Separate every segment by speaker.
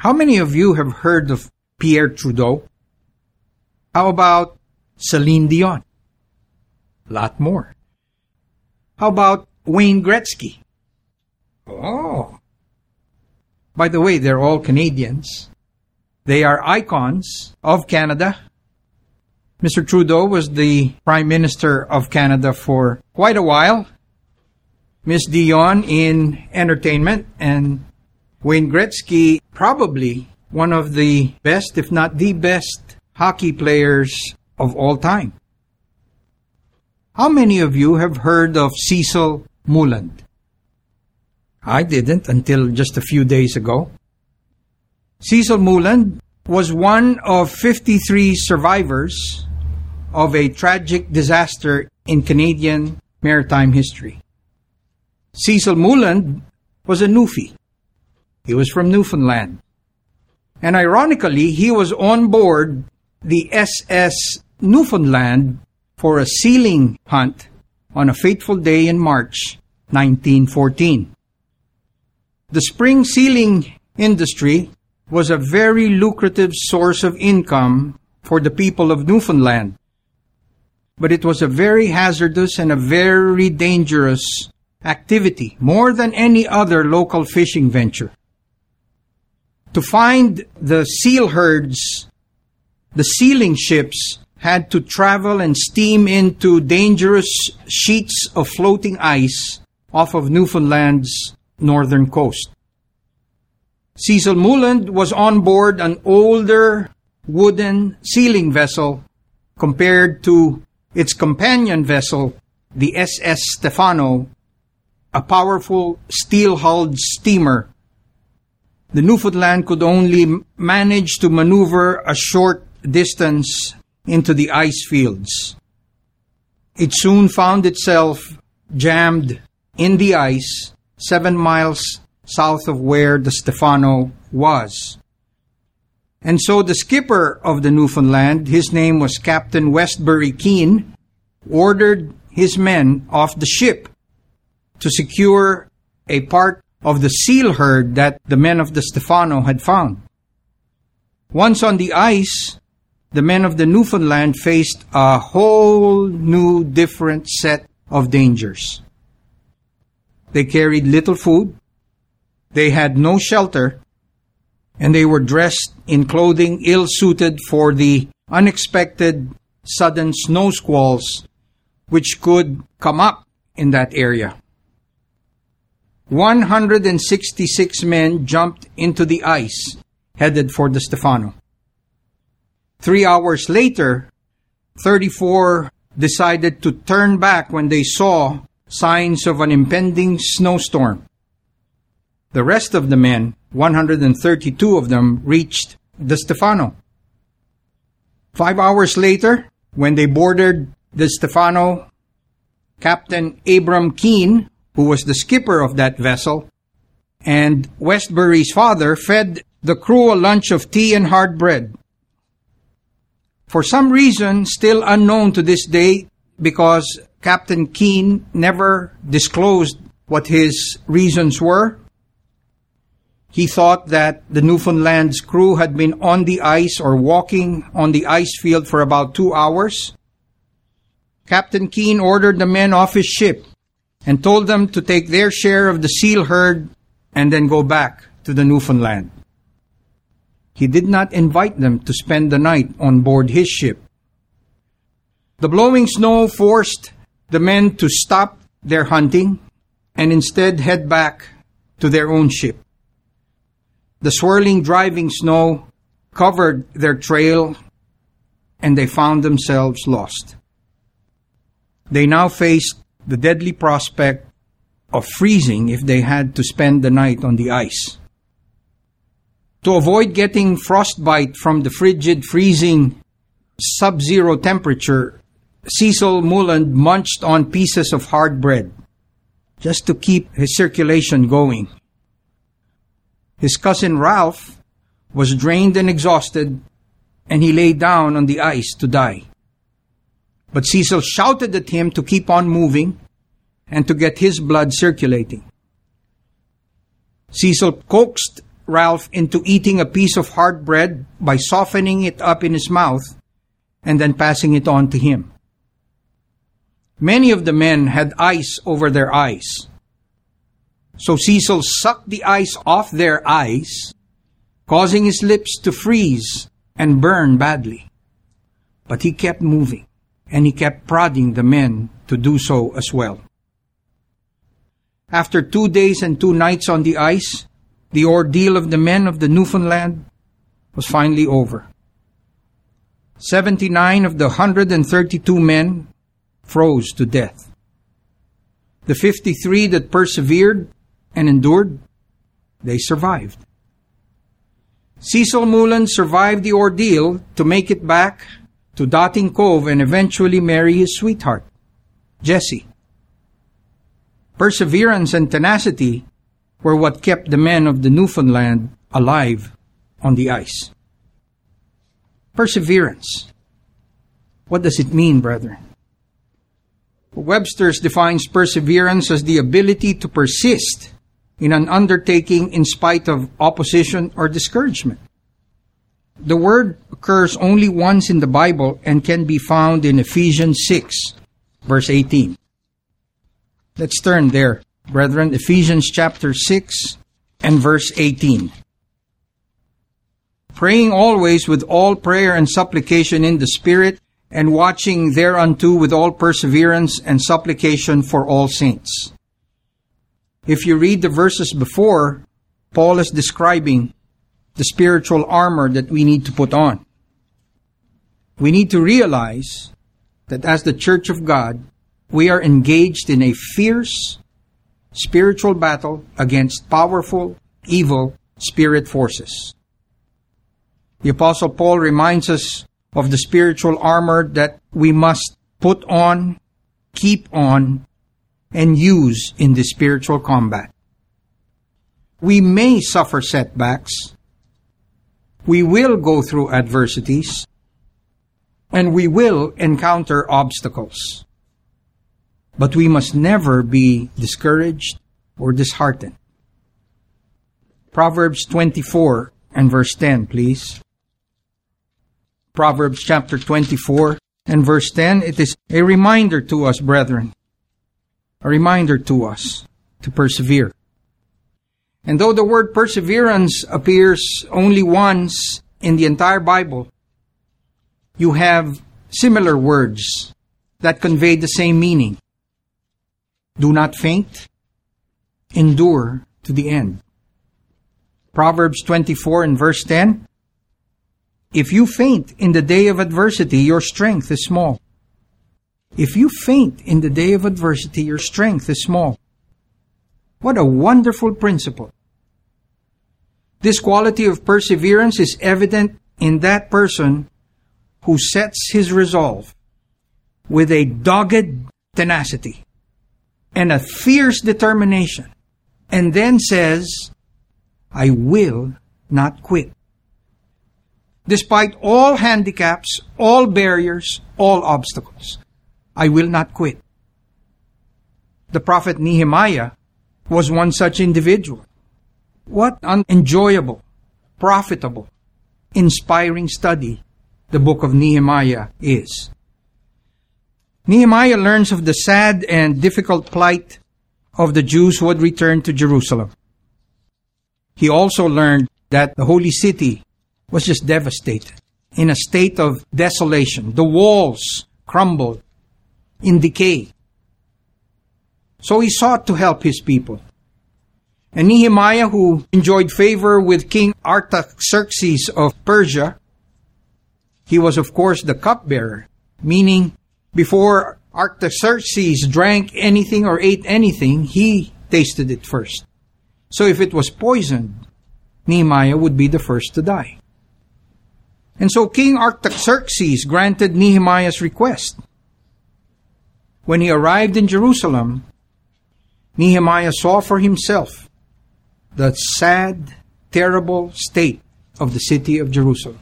Speaker 1: How many of you have heard of Pierre Trudeau? How about Celine Dion? Lot more. How about Wayne Gretzky? Oh. By the way, they're all Canadians. They are icons of Canada. Mr. Trudeau was the Prime Minister of Canada for quite a while. Miss Dion in entertainment, and Wayne Gretzky, probably one of the best, if not the best, hockey players of all time. How many of you have heard of Cecil Mooland? I didn't until just a few days ago. Cecil Mooland was one of 53 survivors of a tragic disaster in Canadian maritime history. Cecil Mooland was a Newfie. He was from Newfoundland. And ironically, he was on board the SS Newfoundland for a sealing hunt on a fateful day in March 1914. The spring sealing industry was a very lucrative source of income for the people of Newfoundland. But it was a very hazardous and a very dangerous activity, more than any other local fishing venture. To find the seal herds, the sealing ships had to travel and steam into dangerous sheets of floating ice off of Newfoundland's northern coast. Cecil Mooland was on board an older wooden sealing vessel compared to its companion vessel, the SS Stefano, a powerful steel-hulled steamer. The Newfoundland could only manage to maneuver a short distance into the ice fields. It soon found itself jammed in the ice 7 miles south of where the Stefano was. And so the skipper of the Newfoundland, his name was Captain Westbury Keene, ordered his men off the ship to secure a part of the seal herd that the men of the Stefano had found. Once on the ice, the men of the Newfoundland faced a whole new different set of dangers. They carried little food, they had no shelter, and they were dressed in clothing ill-suited for the unexpected sudden snow squalls which could come up in that area. 166 men jumped into the ice, headed for the Stefano. 3 hours later, 34 decided to turn back when they saw signs of an impending snowstorm. The rest of the men, 132 of them, reached the Stefano. 5 hours later, when they boarded the Stefano, Captain Abram Keene, who was the skipper of that vessel, and Westbury's father fed the crew a lunch of tea and hard bread. For some reason, still unknown to this day, because Captain Keene never disclosed what his reasons were, he thought that the Newfoundland's crew had been on the ice or walking on the ice field for about 2 hours. Captain Keene ordered the men off his ship and told them to take their share of the seal herd and then go back to the Newfoundland. He did not invite them to spend the night on board his ship. The blowing snow forced the men to stop their hunting and instead head back to their own ship. The swirling, driving snow covered their trail, and they found themselves lost. They now faced the deadly prospect of freezing if they had to spend the night on the ice. To avoid getting frostbite from the frigid, freezing, sub-zero temperature, Cecil Mooland munched on pieces of hard bread just to keep his circulation going. His cousin Ralph was drained and exhausted, and he lay down on the ice to die. But Cecil shouted at him to keep on moving and to get his blood circulating. Cecil coaxed Ralph into eating a piece of hard bread by softening it up in his mouth and then passing it on to him. Many of the men had ice over their eyes. So Cecil sucked the ice off their eyes, causing his lips to freeze and burn badly. But he kept moving, and he kept prodding the men to do so as well. After 2 days and 2 nights on the ice, the ordeal of the men of the Newfoundland was finally over. 79 of the 132 men froze to death. The 53 that persevered and endured, they survived. Cecil Moolen survived the ordeal to make it back to Dotting Cove and eventually marry his sweetheart, Jessie. Perseverance and tenacity were what kept the men of the Newfoundland alive on the ice. Perseverance. What does it mean, brethren? Webster's defines perseverance as the ability to persist in an undertaking in spite of opposition or discouragement. The word occurs only once in the Bible and can be found in Ephesians 6, verse 18. Let's turn there, brethren, Ephesians chapter 6 and verse 18. Praying always with all prayer and supplication in the Spirit, and watching thereunto with all perseverance and supplication for all saints. If you read the verses before, Paul is describing the spiritual armor that we need to put on. We need to realize that as the Church of God, we are engaged in a fierce spiritual battle against powerful, evil spirit forces. The Apostle Paul reminds us of the spiritual armor that we must put on, keep on, and use in the spiritual combat. We may suffer setbacks. We will go through adversities. And we will encounter obstacles. But we must never be discouraged or disheartened. Proverbs 24 and verse 10, please. Proverbs chapter 24 and verse 10, it is a reminder to us, brethren, a reminder to us to persevere. And though the word perseverance appears only once in the entire Bible, you have similar words that convey the same meaning. Do not faint, endure to the end. Proverbs 24 and verse 10, if you faint in the day of adversity, your strength is small. If you faint in the day of adversity, your strength is small. What a wonderful principle. This quality of perseverance is evident in that person who sets his resolve with a dogged tenacity and a fierce determination, and then says, I will not quit. Despite all handicaps, all barriers, all obstacles, I will not quit. The prophet Nehemiah was one such individual. What an enjoyable, profitable, inspiring study the book of Nehemiah is. Nehemiah learns of the sad and difficult plight of the Jews who had returned to Jerusalem. He also learned that the holy city was just devastated, in a state of desolation. The walls crumbled in decay. So he sought to help his people. And Nehemiah, who enjoyed favor with King Artaxerxes of Persia, he was of course the cupbearer, meaning before Artaxerxes drank anything or ate anything, he tasted it first. So if it was poisoned, Nehemiah would be the first to die. And so King Artaxerxes granted Nehemiah's request. When he arrived in Jerusalem, Nehemiah saw for himself the sad, terrible state of the city of Jerusalem.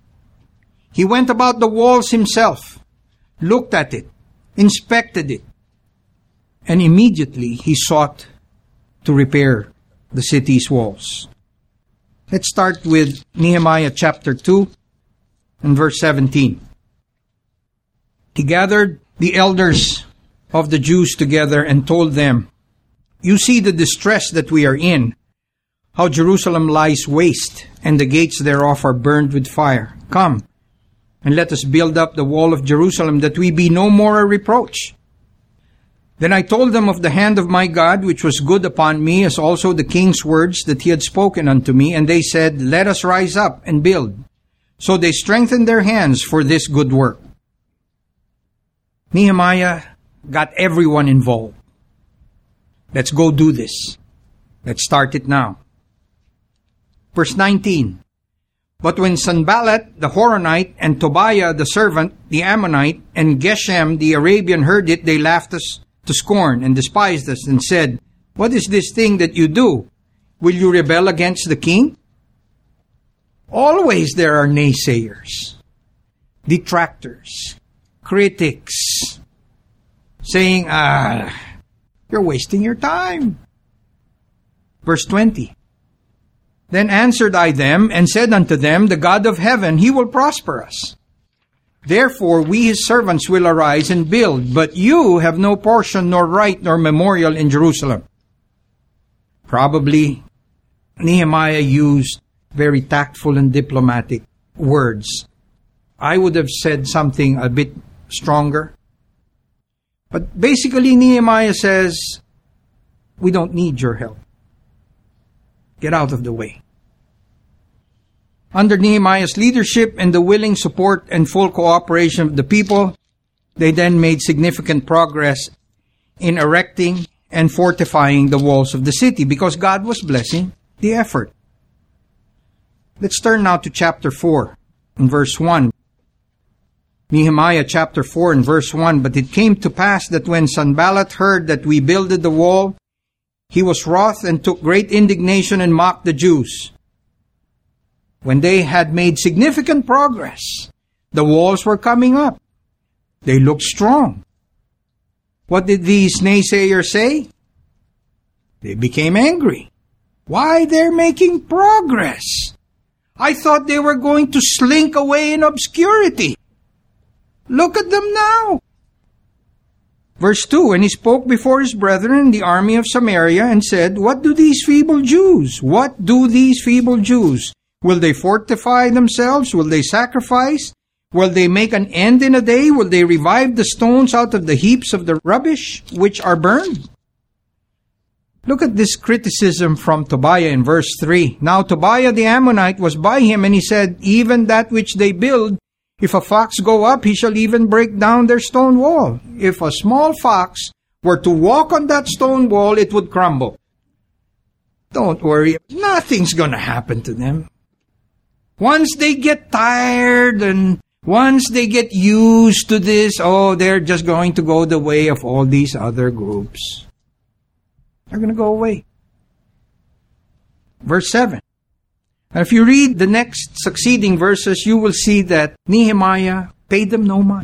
Speaker 1: He went about the walls himself, looked at it, inspected it, and immediately he sought to repair the city's walls. Let's start with Nehemiah chapter 2 and verse 17. He gathered the elders of the Jews together and told them, "You see the distress that we are in, how Jerusalem lies waste, and the gates thereof are burned with fire. Come, and let us build up the wall of Jerusalem, that we be no more a reproach." Then I told them of the hand of my God, which was good upon me, as also the king's words that he had spoken unto me. And they said, "Let us rise up and build." So they strengthened their hands for this good work. Nehemiah got everyone involved. Let's go do this. Let's start it now. Verse 19. But when Sanballat the Horonite and Tobiah the servant, the Ammonite, and Geshem the Arabian heard it, they laughed us to scorn and despised us and said, "What is this thing that you do? Will you rebel against the king?" Always there are naysayers, detractors, critics, saying, you're wasting your time. Verse 20. Then answered I them and said unto them, "The God of heaven, he will prosper us. Therefore we his servants will arise and build, but you have no portion nor right nor memorial in Jerusalem." Probably Nehemiah used very tactful and diplomatic words. I would have said something a bit stronger. But basically Nehemiah says, we don't need your help. Get out of the way. Under Nehemiah's leadership and the willing support and full cooperation of the people, they then made significant progress in erecting and fortifying the walls of the city because God was blessing the effort. Let's turn now to chapter 4 and verse 1. Nehemiah chapter 4 and verse 1. But it came to pass that when Sanballat heard that we builded the wall, he was wroth and took great indignation and mocked the Jews. When they had made significant progress, the walls were coming up. They looked strong. What did these naysayers say? They became angry. Why? They're making progress. I thought they were going to slink away in obscurity. Look at them now. Verse 2, and he spoke before his brethren in the army of Samaria and said, What do these feeble Jews? What do these feeble Jews? Will they fortify themselves? Will they sacrifice? Will they make an end in a day? Will they revive the stones out of the heaps of the rubbish which are burned? Look at this criticism from Tobiah in verse 3. Now Tobiah the Ammonite was by him, and he said, Even that which they build, if a fox go up, he shall even break down their stone wall. If a small fox were to walk on that stone wall, it would crumble. Don't worry, nothing's going to happen to them. Once they get tired and once they get used to this, they're just going to go the way of all these other groups. They're going to go away. Verse 7. And if you read the next succeeding verses, you will see that Nehemiah paid them no mind.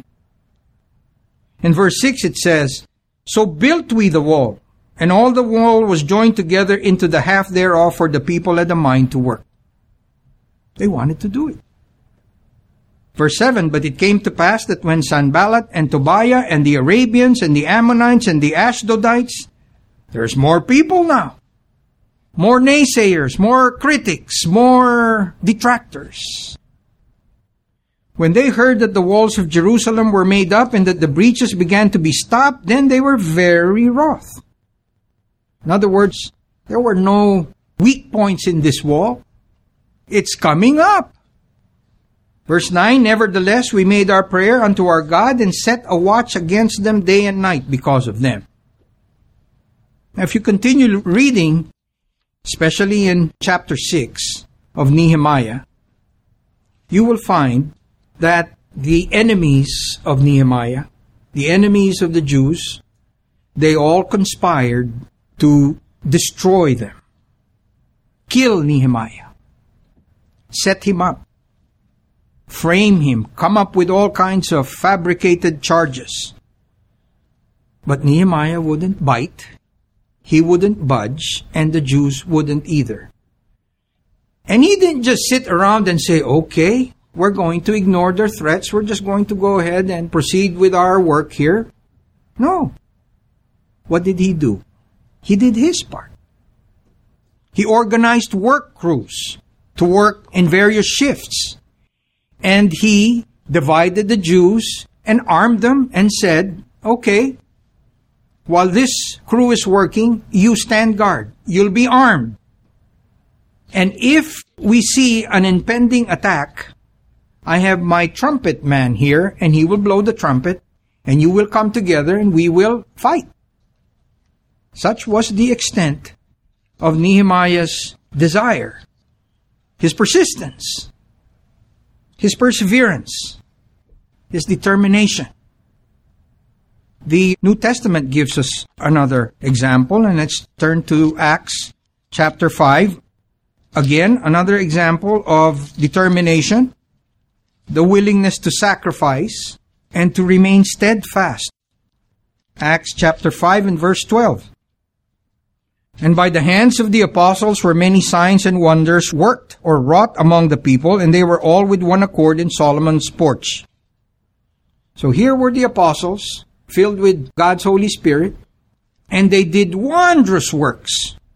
Speaker 1: In verse 6 it says, So built we the wall, and all the wall was joined together into the half thereof, for the people had a mind to work. They wanted to do it. Verse 7, But it came to pass that when Sanballat and Tobiah and the Arabians and the Ammonites and the Ashdodites, there's more people now. More naysayers, more critics, more detractors. When they heard that the walls of Jerusalem were made up and that the breaches began to be stopped, then they were very wroth. In other words, there were no weak points in this wall. It's coming up. Verse 9, Nevertheless, we made our prayer unto our God and set a watch against them day and night because of them. Now, if you continue reading, especially in chapter 6 of Nehemiah, you will find that the enemies of Nehemiah, the enemies of the Jews, they all conspired to destroy them, kill Nehemiah, set him up, frame him, come up with all kinds of fabricated charges. But Nehemiah wouldn't bite. He wouldn't budge, and the Jews wouldn't either. And he didn't just sit around and say, okay, we're going to ignore their threats. We're just going to go ahead and proceed with our work here. No. What did he do? He did his part. He organized work crews to work in various shifts. And he divided the Jews and armed them and said, okay, while this crew is working, you stand guard. You'll be armed. And if we see an impending attack, I have my trumpet man here, and he will blow the trumpet, and you will come together, and we will fight. Such was the extent of Nehemiah's desire, his persistence, his perseverance, his determination. The New Testament gives us another example, and let's turn to Acts chapter 5. Again, another example of determination, the willingness to sacrifice and to remain steadfast. Acts chapter 5 and verse 12. And by the hands of the apostles were many signs and wonders worked or wrought among the people, and they were all with one accord in Solomon's porch. So here were the apostles, filled with God's Holy Spirit, and they did wondrous works.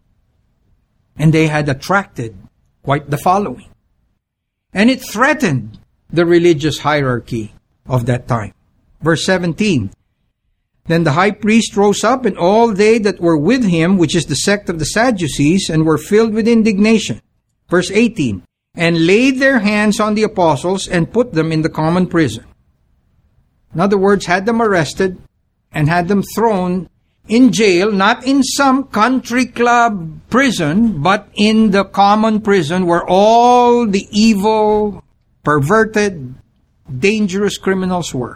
Speaker 1: And they had attracted quite the following. And it threatened the religious hierarchy of that time. Verse 17. Then the high priest rose up, and all they that were with him, which is the sect of the Sadducees, and were filled with indignation. Verse 18. And laid their hands on the apostles, and put them in the common prison. In other words, had them arrested, and had them thrown in jail, not in some country club prison, but in the common prison where all the evil, perverted, dangerous criminals were.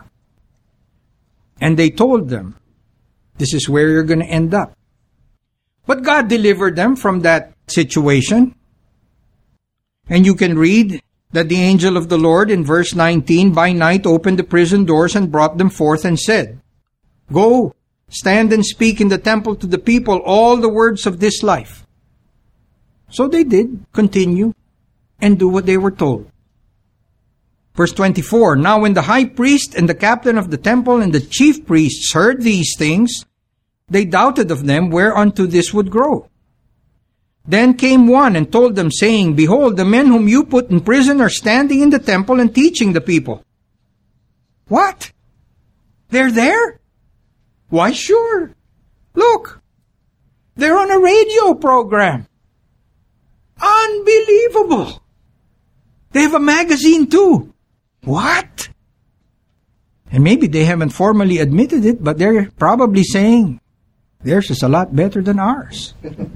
Speaker 1: And they told them, this is where you're going to end up. But God delivered them from that situation. And you can read that the angel of the Lord in verse 19 by night opened the prison doors and brought them forth and said, Go, stand and speak in the temple to the people all the words of this life. So they did continue and do what they were told. Verse 24, Now when the high priest and the captain of the temple and the chief priests heard these things, they doubted of them whereunto this would grow. Then came one and told them, saying, Behold, the men whom you put in prison are standing in the temple and teaching the people. What? They're there? Why, sure. Look, they're on a radio program. Unbelievable. They have a magazine too. What? And maybe they haven't formally admitted it, but they're probably saying, theirs is a lot better than ours.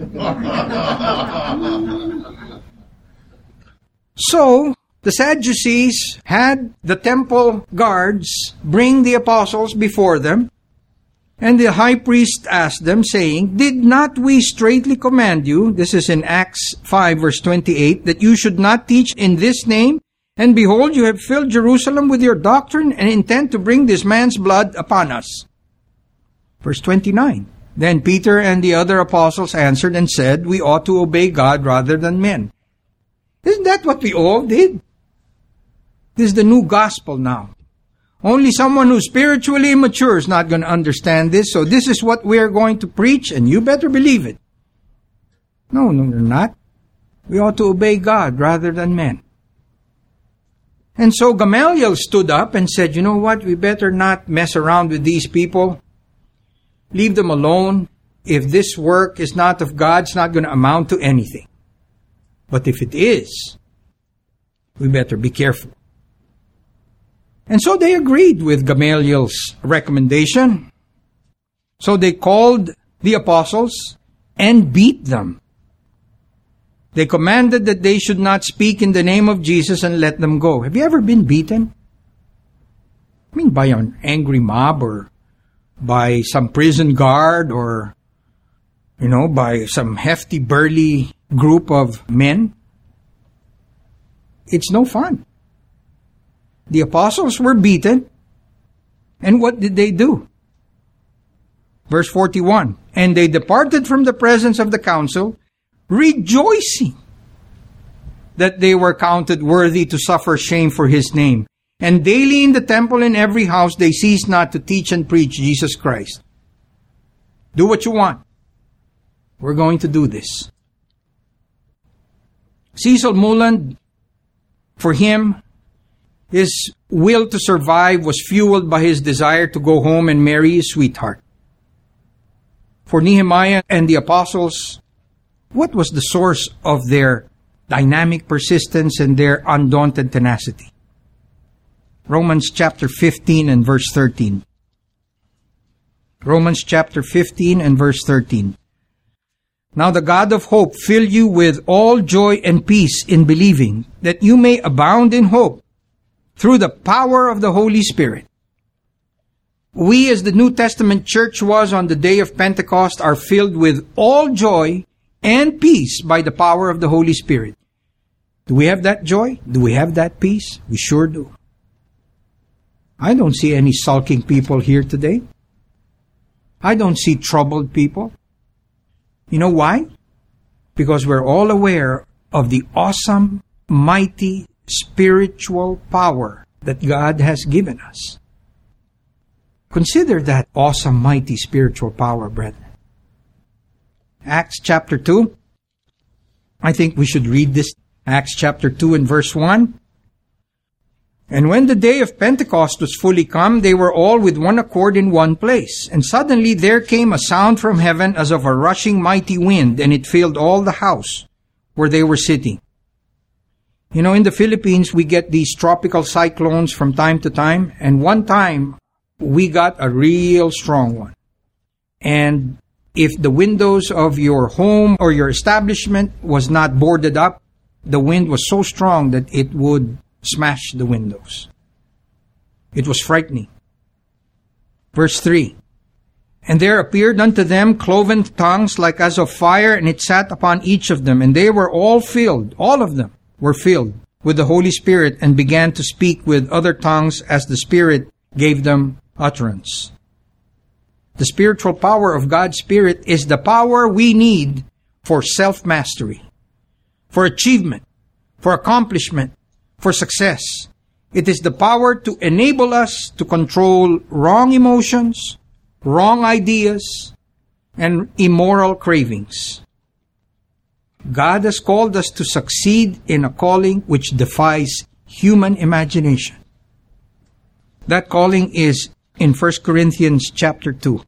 Speaker 1: So, the Sadducees had the temple guards bring the apostles before them, and the high priest asked them, saying, Did not we straitly command you, this is in Acts 5 verse 28, that you should not teach in this name? And behold, you have filled Jerusalem with your doctrine and intend to bring this man's blood upon us. Verse 29. Then Peter and the other apostles answered and said, We ought to obey God rather than men. Isn't that what we all did? This is the new gospel now. Only someone who's spiritually immature is not going to understand this, so this is what we are going to preach, and you better believe it. No, we're not. We ought to obey God rather than men. And so Gamaliel stood up and said, You know what? We better not mess around with these people. Leave them alone. If this work is not of God, it's not going to amount to anything. But if it is, we better be careful. And so they agreed with Gamaliel's recommendation. So they called the apostles and beat them. They commanded that they should not speak in the name of Jesus and let them go. Have you ever been beaten? I mean, by an angry mob or by some prison guard or, by some hefty, burly group of men? It's no fun. The apostles were beaten. And what did they do? Verse 41, And they departed from the presence of the council, rejoicing that they were counted worthy to suffer shame for his name. And daily in the temple and every house they ceased not to teach and preach Jesus Christ. Do what you want. We're going to do this. Cecil Mullin, for him, his will to survive was fueled by his desire to go home and marry his sweetheart. For Nehemiah and the apostles, what was the source of their dynamic persistence and their undaunted tenacity? Romans chapter 15 and verse 13. Romans chapter 15 and verse 13. Now the God of hope fill you with all joy and peace in believing, that you may abound in hope through the power of the Holy Spirit. We, as the New Testament church was on the day of Pentecost, are filled with all joy and peace by the power of the Holy Spirit. Do we have that joy? Do we have that peace? We sure do. I don't see any sulking people here today. I don't see troubled people. You know why? Because we're all aware of the awesome, mighty, spiritual power that God has given us. Consider that awesome, mighty, spiritual power, brethren. Acts chapter 2. I think we should read this. Acts chapter 2 and verse 1. And when the day of Pentecost was fully come, they were all with one accord in one place. And suddenly there came a sound from heaven as of a rushing mighty wind, and it filled all the house where they were sitting. You know, in the Philippines, we get these tropical cyclones from time to time. And one time, we got a real strong one. And if the windows of your home or your establishment was not boarded up, the wind was so strong that it would smash the windows. It was frightening. Verse 3. And there appeared unto them cloven tongues like as of fire, and it sat upon each of them. And they were all filled, all of them were filled with the Holy Spirit, and began to speak with other tongues as the Spirit gave them utterance. The spiritual power of God's Spirit is the power we need for self-mastery, for achievement, for accomplishment, for success. It is the power to enable us to control wrong emotions, wrong ideas, and immoral cravings. God has called us to succeed in a calling which defies human imagination. That calling is in 1 Corinthians chapter 2.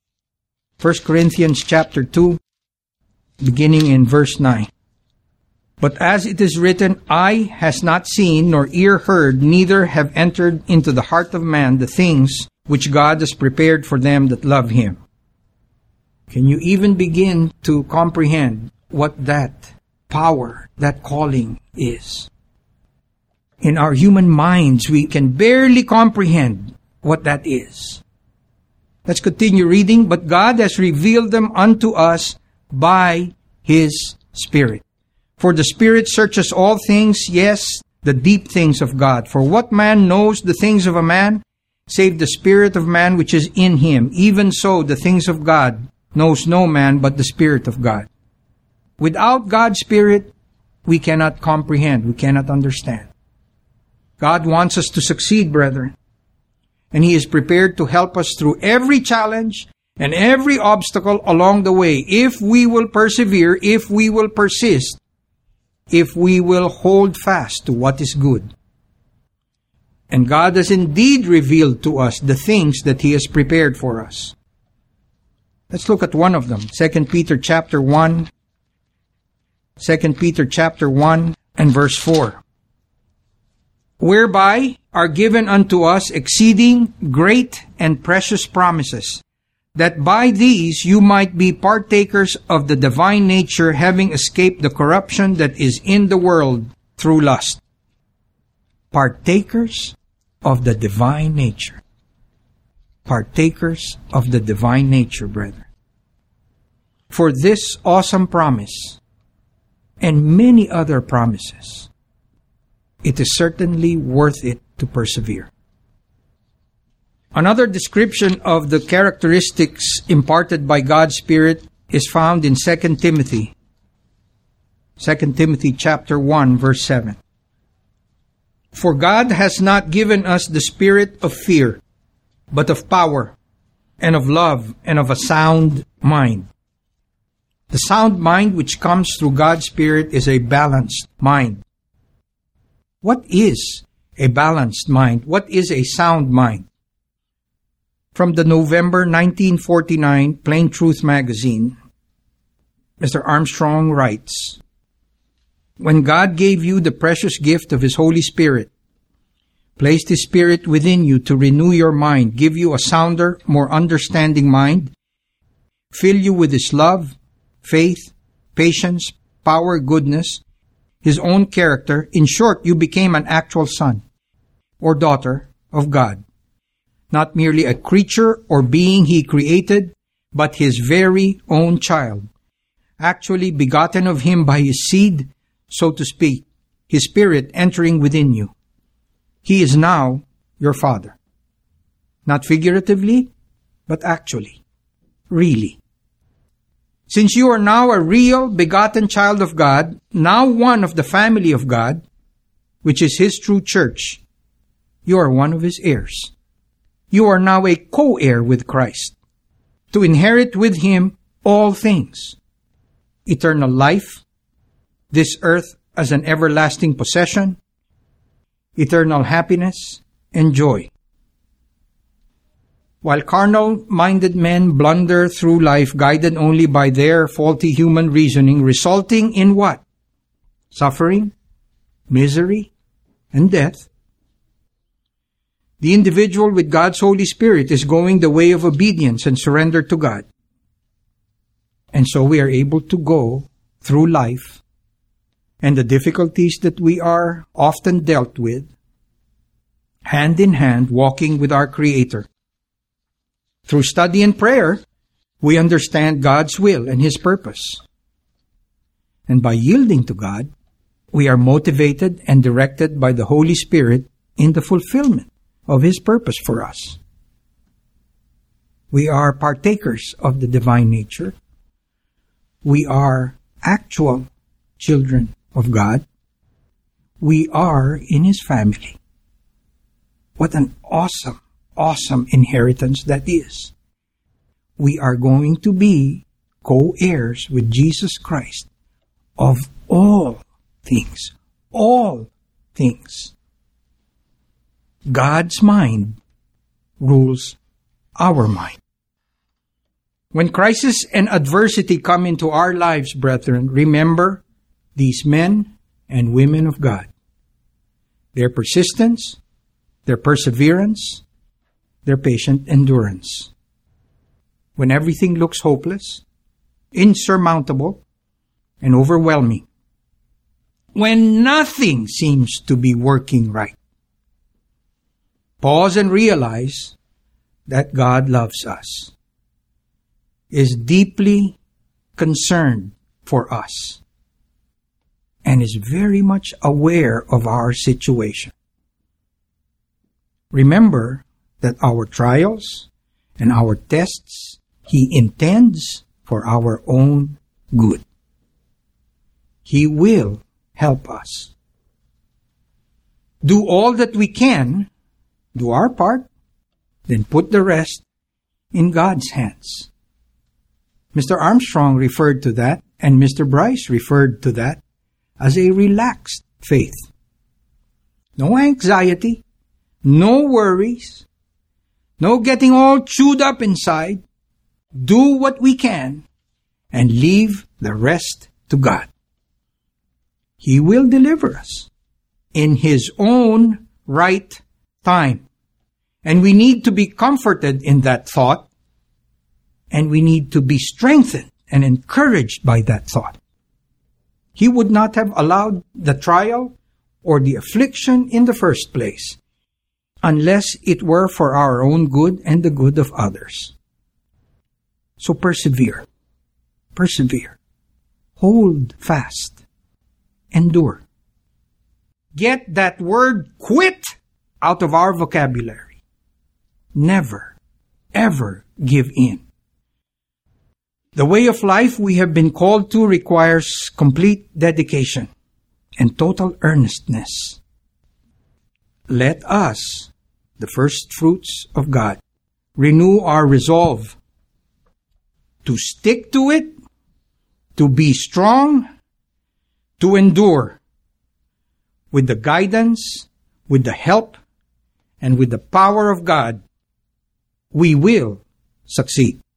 Speaker 1: 1 Corinthians chapter 2, beginning in verse 9. But as it is written, eye has not seen, nor ear heard, neither have entered into the heart of man the things which God has prepared for them that love Him. Can you even begin to comprehend what that power, that calling is? In our human minds, we can barely comprehend what that is. Let's continue reading. But God has revealed them unto us by His Spirit. For the Spirit searches all things, yes, the deep things of God. For what man knows the things of a man, save the Spirit of man which is in him? Even so, the things of God knows no man but the Spirit of God. Without God's Spirit, we cannot comprehend, we cannot understand. God wants us to succeed, brethren. And He is prepared to help us through every challenge and every obstacle along the way, if we will persevere, if we will persist, if we will hold fast to what is good. And God has indeed revealed to us the things that He has prepared for us. Let's look at one of them. 2 Peter chapter 1. 2 Peter chapter 1 and verse 4. Whereby are given unto us exceeding great and precious promises, that by these you might be partakers of the divine nature, having escaped the corruption that is in the world through lust. Partakers of the divine nature. Partakers of the divine nature, brethren. For this awesome promise, and many other promises, it is certainly worth it to persevere. Another description of the characteristics imparted by God's Spirit is found in 2 Timothy 2 Timothy chapter 1, verse 7. For God has not given us the spirit of fear, but of power, and of love, and of a sound mind. The sound mind which comes through God's Spirit is a balanced mind. What is a balanced mind? What is a sound mind? From the November 1949 Plain Truth magazine, Mr. Armstrong writes, when God gave you the precious gift of His Holy Spirit, placed His Spirit within you to renew your mind, give you a sounder, more understanding mind, fill you with His love, faith, patience, power, goodness, His own character. In short, you became an actual son or daughter of God. Not merely a creature or being He created, but His very own child, actually begotten of Him by His seed, so to speak, His Spirit entering within you. He is now your Father. Not figuratively, but actually, really. Since you are now a real begotten child of God, now one of the family of God, which is His true church, you are one of His heirs. You are now a co-heir with Christ, to inherit with Him all things. Eternal life, this earth as an everlasting possession, eternal happiness and joy. While carnal-minded men blunder through life guided only by their faulty human reasoning, resulting in what? Suffering, misery, and death. The individual with God's Holy Spirit is going the way of obedience and surrender to God. And so we are able to go through life and the difficulties that we are often dealt with, hand in hand, walking with our Creator. Through study and prayer, we understand God's will and His purpose. And by yielding to God, we are motivated and directed by the Holy Spirit in the fulfillment of His purpose for us. We are partakers of the divine nature. We are actual children of God. We are in His family. What an awesome, awesome inheritance that is. We are going to be co-heirs with Jesus Christ of all things. All things. God's mind rules our mind. When crisis and adversity come into our lives, brethren, remember these men and women of God. Their persistence, their perseverance, their patient endurance. When everything looks hopeless, insurmountable, and overwhelming. When nothing seems to be working right. Pause and realize that God loves us, is deeply concerned for us, and is very much aware of our situation. Remember that our trials and our tests He intends for our own good. He will help us. Do all that we can, do our part, then put the rest in God's hands. Mr. Armstrong referred to that, and Mr. Bryce referred to that as a relaxed faith. No anxiety, no worries, no getting all chewed up inside. Do what we can and leave the rest to God. He will deliver us in His own right time. And we need to be comforted in that thought, and we need to be strengthened and encouraged by that thought. He would not have allowed the trial or the affliction in the first place unless it were for our own good and the good of others. So persevere. Persevere. Hold fast. Endure. Get that word quit out of our vocabulary. Never, ever give in. The way of life we have been called to requires complete dedication and total earnestness. Let us, the first fruits of God, renew our resolve to stick to it, to be strong, to endure, with the guidance, with the help, and with the power of God, we will succeed.